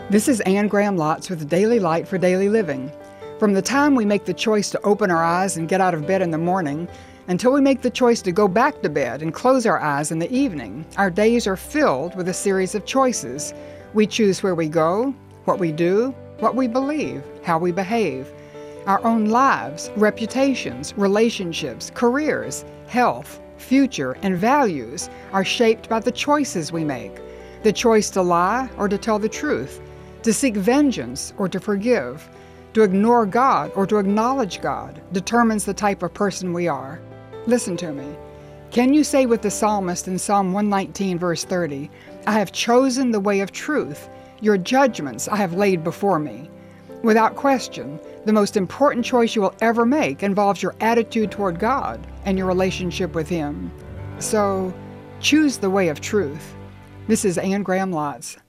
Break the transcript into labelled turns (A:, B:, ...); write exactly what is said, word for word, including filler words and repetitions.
A: This is Anne Graham Lotz with Daily Light for Daily Living. From the time we make the choice to open our eyes and get out of bed in the morning, until we make the choice to go back to bed and close our eyes in the evening, our days are filled with a series of choices. We choose where we go, what we do, what we believe, how we behave. Our own lives, reputations, relationships, careers, health, future, and values are shaped by the choices we make. The choice to lie or to tell the truth, to seek vengeance or to forgive, to ignore God or to acknowledge God determines the type of person we are. Listen to me. Can you say with the psalmist in Psalm one nineteen, verse thirty, "I have chosen the way of truth. Your judgments I have laid before me." Without question, the most important choice you will ever make involves your attitude toward God and your relationship with Him. So, choose the way of truth. This is Anne Graham Lotz.